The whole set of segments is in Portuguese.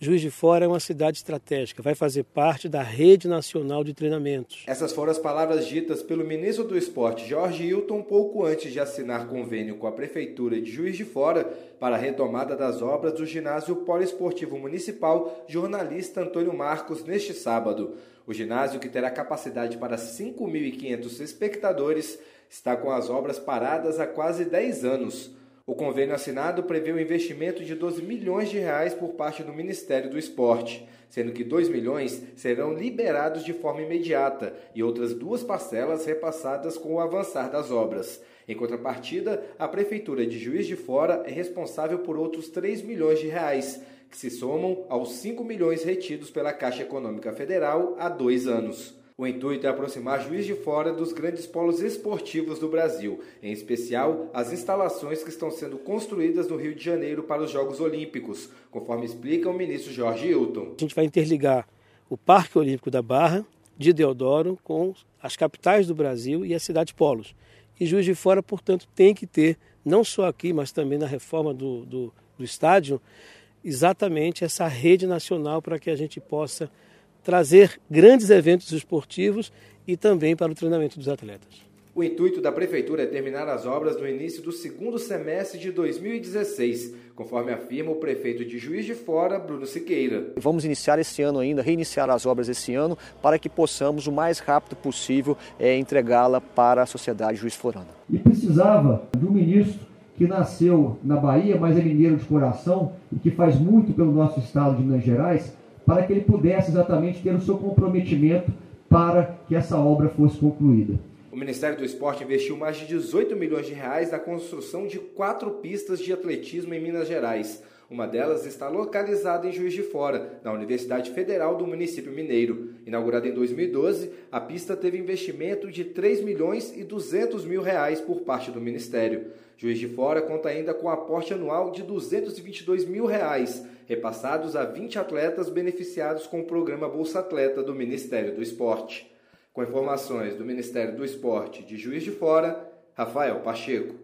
Juiz de Fora é uma cidade estratégica, vai fazer parte da rede nacional de treinamentos. Essas foram as palavras ditas pelo ministro do Esporte, Jorge Hilton, pouco antes de assinar convênio com a Prefeitura de Juiz de Fora para a retomada das obras do ginásio poliesportivo municipal Jornalista Antônio Marcos neste sábado. O ginásio, que terá capacidade para 5.500 espectadores, está com as obras paradas há quase 10 anos. O convênio assinado prevê um investimento de 12 milhões de reais por parte do Ministério do Esporte, sendo que 2 milhões serão liberados de forma imediata e outras 2 parcelas repassadas com o avançar das obras. Em contrapartida, a Prefeitura de Juiz de Fora é responsável por outros 3 milhões de reais, que se somam aos 5 milhões retidos pela Caixa Econômica Federal há 2 anos. O intuito é aproximar Juiz de Fora dos grandes polos esportivos do Brasil, em especial as instalações que estão sendo construídas no Rio de Janeiro para os Jogos Olímpicos, conforme explica o ministro Jorge Hilton. A gente vai interligar o Parque Olímpico da Barra, de Deodoro, com as capitais do Brasil e as cidades polos. E Juiz de Fora, portanto, tem que ter, não só aqui, mas também na reforma do estádio, exatamente essa rede nacional para que a gente possa trazer grandes eventos esportivos e também para o treinamento dos atletas. O intuito da Prefeitura é terminar as obras no início do segundo semestre de 2016, conforme afirma o prefeito de Juiz de Fora, Bruno Siqueira. Vamos iniciar esse ano ainda, reiniciar as obras esse ano, para que possamos, o mais rápido possível, entregá-la para a sociedade juiz-forana. E precisava de um ministro que nasceu na Bahia, mas é mineiro de coração e que faz muito pelo nosso estado de Minas Gerais, para que ele pudesse exatamente ter o seu comprometimento para que essa obra fosse concluída. O Ministério do Esporte investiu mais de 18 milhões de reais na construção de 4 pistas de atletismo em Minas Gerais. Uma delas está localizada em Juiz de Fora, na Universidade Federal do município mineiro. Inaugurada em 2012, a pista teve investimento de 3 milhões e 200 mil reais por parte do Ministério. Juiz de Fora conta ainda com aporte anual de 222 mil reais, repassados a 20 atletas beneficiados com o programa Bolsa Atleta do Ministério do Esporte. Com informações do Ministério do Esporte de Juiz de Fora, Rafael Pacheco.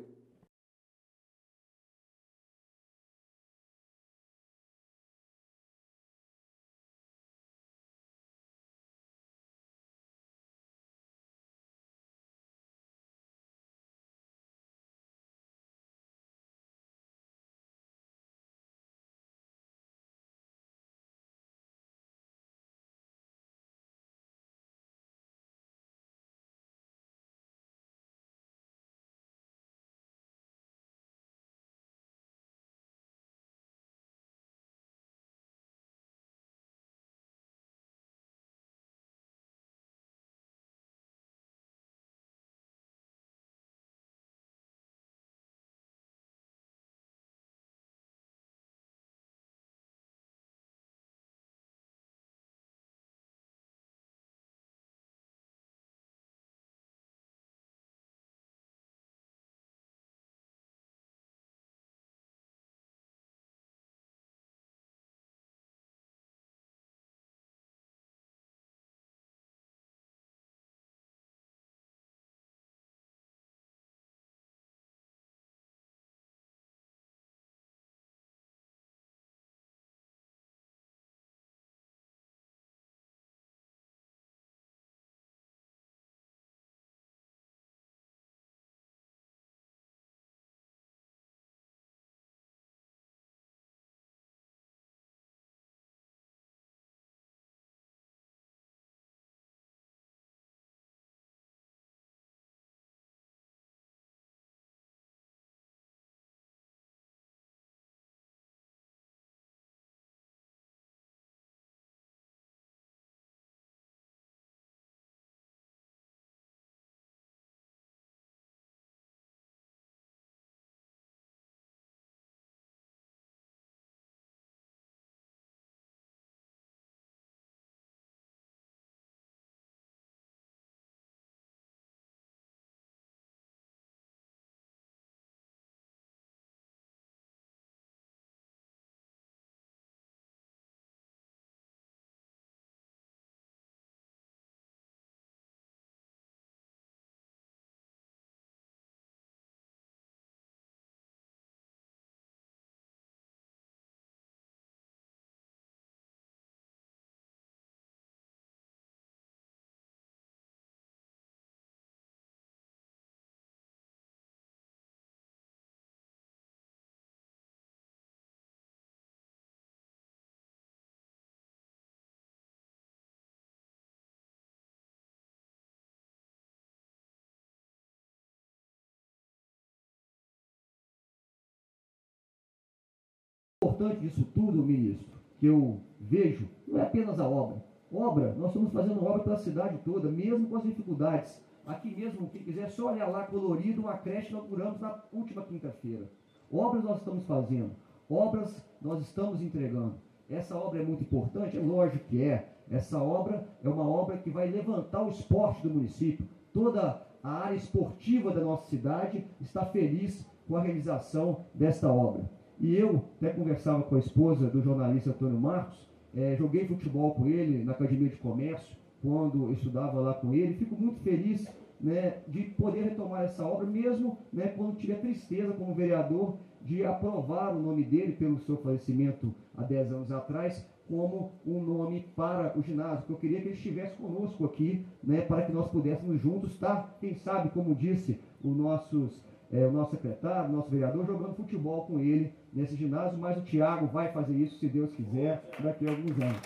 importante disso tudo, ministro, que eu vejo, não é apenas a obra. Obra, nós estamos fazendo obra pela cidade toda, mesmo com as dificuldades. Aqui mesmo, quem quiser só olhar lá, colorido, uma creche inauguramos na última quinta-feira. Obras nós estamos fazendo, obras nós estamos entregando. Essa obra é muito importante? É lógico que é. Essa obra é uma obra que vai levantar o esporte do município. Toda a área esportiva da nossa cidade está feliz com a realização desta obra. E eu até conversava com a esposa do jornalista Antônio Marcos, joguei futebol com ele na Academia de Comércio, quando eu estudava lá com ele. Fico muito feliz, né, de poder retomar essa obra, mesmo, né, quando tive a tristeza como vereador de aprovar o nome dele pelo seu falecimento há 10 anos atrás, como um nome para o ginásio, porque eu queria que ele estivesse conosco aqui, né, para que nós pudéssemos juntos estar, quem sabe, como disse o nosso secretário, o nosso vereador, jogando futebol com ele nesse ginásio, mas o Thiago vai fazer isso, se Deus quiser, daqui a alguns anos.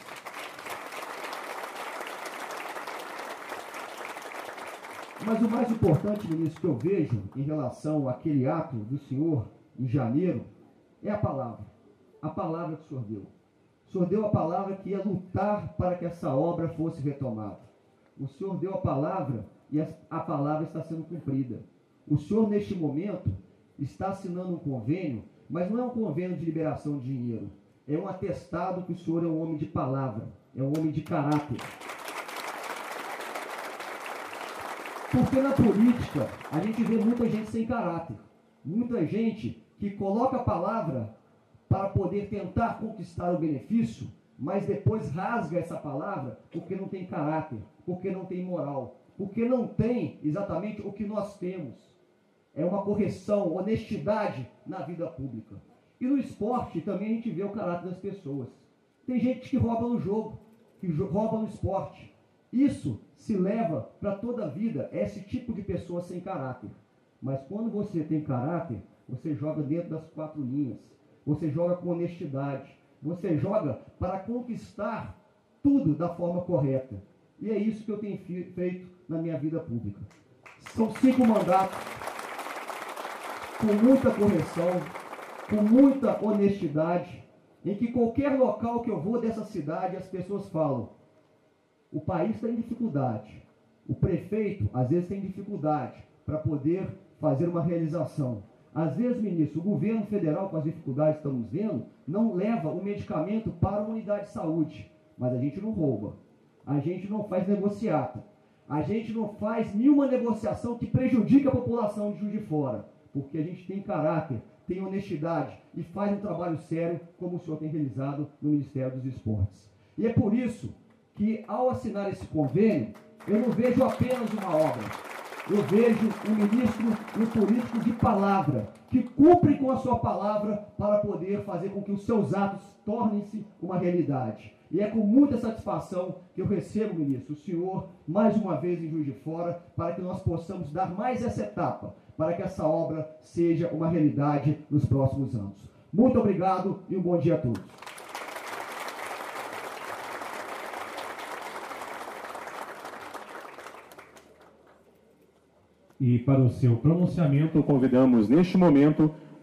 Mas o mais importante, ministro, que eu vejo em relação àquele ato do senhor em janeiro, é a palavra que o senhor deu. O senhor deu a palavra que ia lutar para que essa obra fosse retomada. O senhor deu a palavra e a palavra está sendo cumprida. O senhor, neste momento, está assinando um convênio, mas não é um convênio de liberação de dinheiro. É um atestado que o senhor é um homem de palavra, é um homem de caráter. Porque na política, a gente vê muita gente sem caráter. Muita gente que coloca a palavra para poder tentar conquistar o benefício, mas depois rasga essa palavra porque não tem caráter, porque não tem moral, porque não tem exatamente o que nós temos. É uma correção, honestidade na vida pública. E no esporte também a gente vê o caráter das pessoas. Tem gente que rouba no jogo, que rouba no esporte. Isso se leva para toda a vida, esse tipo de pessoa sem caráter. Mas quando você tem caráter, você joga dentro das 4 linhas. Você joga com honestidade. Você joga para conquistar tudo da forma correta. E é isso que eu tenho feito na minha vida pública. São 5 mandatos, com muita correção, com muita honestidade, em que qualquer local que eu vou dessa cidade, as pessoas falam: o país está em dificuldade. O prefeito, às vezes, tem dificuldade para poder fazer uma realização. Às vezes, ministro, o governo federal, com as dificuldades que estamos vendo, não leva o medicamento para uma unidade de saúde. Mas a gente não rouba. A gente não faz negociata. A gente não faz nenhuma negociação que prejudique a população de Juiz de Fora. Porque a gente tem caráter, tem honestidade e faz um trabalho sério, como o senhor tem realizado no Ministério dos Esportes. E é por isso que, ao assinar esse convênio, eu não vejo apenas uma obra. Eu vejo um ministro e um político de palavra, que cumpre com a sua palavra para poder fazer com que os seus atos tornem-se uma realidade. E é com muita satisfação que eu recebo, ministro, o senhor, mais uma vez em Juiz de Fora, para que nós possamos dar mais essa etapa, para que essa obra seja uma realidade nos próximos anos. Muito obrigado e um bom dia a todos. E para o seu pronunciamento, convidamos neste momento